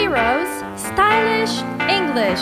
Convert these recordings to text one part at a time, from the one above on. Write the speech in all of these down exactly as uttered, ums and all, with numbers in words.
Heroes Stylish English。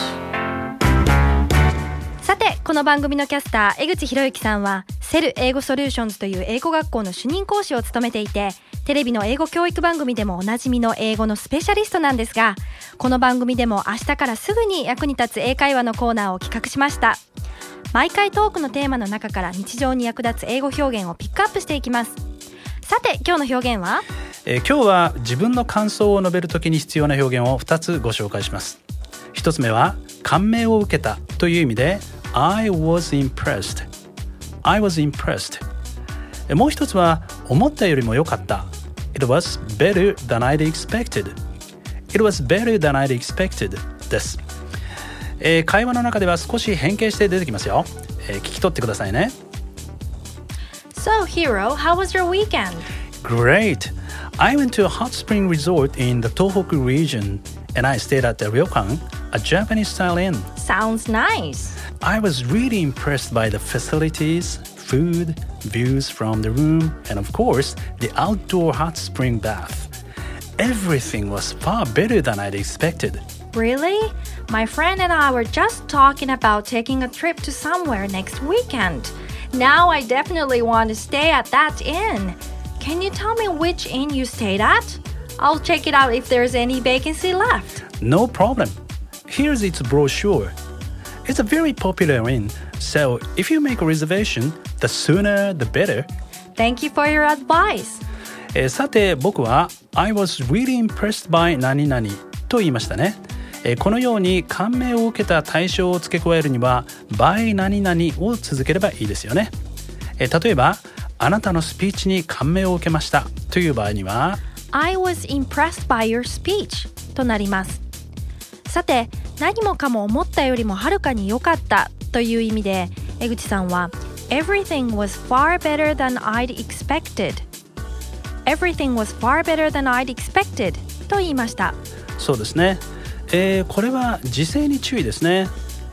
さてこの番組のキャスター江口博之さんはセル英語ソリューションズという英語学校の主任講師を務めていて、テレビの英語教育番組でもおなじみの英語のスペシャリストなんですが、この番組でも明日からすぐに役に立つ英会話のコーナーを企画しました。毎回トークのテーマの中から日常に役立つ英語表現をピックアップしていきます。さて今日の表現は、 えー、今日は自分の感想を述べるときに必要な表現をふたつご紹介します。ひとつめは感銘を受けたという意味で I was impressed I was impressed。 もう一つは思ったよりも良かった It was better than I'd expected It was better than I'd expected です。えー、会話の中では少し変形して出てきますよ。えー、聞き取ってくださいね。 So Hero, how was your weekend? Great! I went to a hot spring resort in the Tohoku region and I stayed at the ryokan, a Japanese-style inn. Sounds nice. I was really impressed by the facilities, food, views from the room, and of course, the outdoor hot spring bath. Everything was far better than I'd expected. Really? My friend and I were just talking about taking a trip to somewhere next weekend. Now I definitely want to stay at that inn. Can you tell me which inn you stayed at? I'll check it out if there's any vacancy left. No problem. Here's its brochure. It's a very popular inn, so if you make a reservation, the sooner the better. Thank you for your advice. えー、さて僕は I was really impressed by 何々と言いましたね。えー、このように感銘を受けた対象を付け加えるには by 何々を続ければいいですよね。えー、例えばあなたのスピーチに感銘を受けましたという場合には I was impressed by your speech となります。さて何もかも思ったよりもはるかに良かったという意味で江口さんは Everything was far better than I'd expected Everything was far better than I'd expected と言いました。 そうですね。えー、これは時制に注意ですね。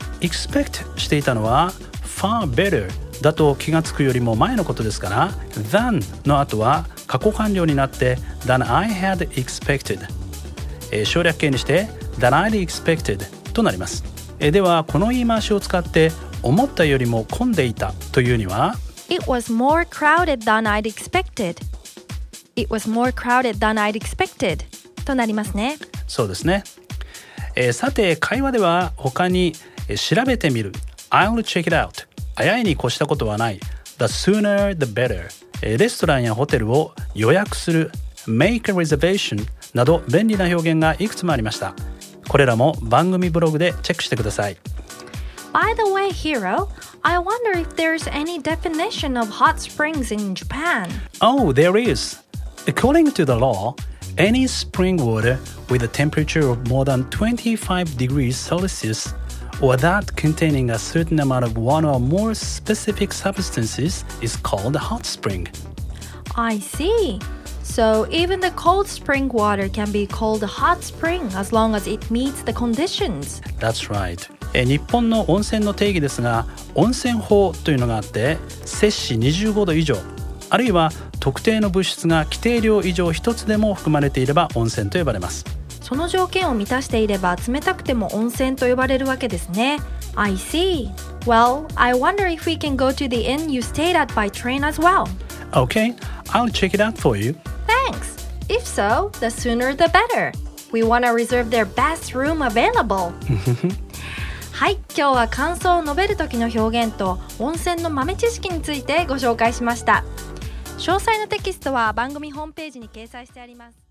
expect していたのは far better だと気がつくよりも前のことですから than の後は過去完了になって than I had expected、えー、省略形にして than I'd expected となります。えー、ではこの言い回しを使って思ったよりも混んでいたというには It was more crowded than I'd expected It was more crowded than I'd expected となりますね。 そうですね。えー、さて会話では他に、えー、調べてみる I'll check it out 早いに越したことはない The sooner the better、えー、レストランやホテルを予約する Make a reservation など便利な表現がいくつもありました。これらも番組ブログでチェックしてください。 By the way, Hero, I wonder if there's any definition of hot springs in Japan. Oh, there is. According to the law, any spring water with a temperature of more than twenty-five degrees Celsius or that containing a certain amount of one or more specific substances is called a hot spring. I see. So even the cold spring water can be called a hot spring as long as it meets the conditions. That's right. え日本の温泉の定義ですが、温泉法というのがあって、摂氏にじゅうごど以上、あるいは特定の物質が規定量以上一つでも含まれていれば温泉と呼ばれます。 その条件を満たしていれば冷たくても温泉と呼ばれるわけですね。I see. Well, I wonder if we can go to the inn you stayed at by train as well. Okay, I'll check it out for you. Thanks. If so, the sooner the better. We want to reserve their best room available. はい、今日は感想を述べる時の表現と温泉の豆知識についてご紹介しました。詳細のテキストは番組ホームページに掲載してあります。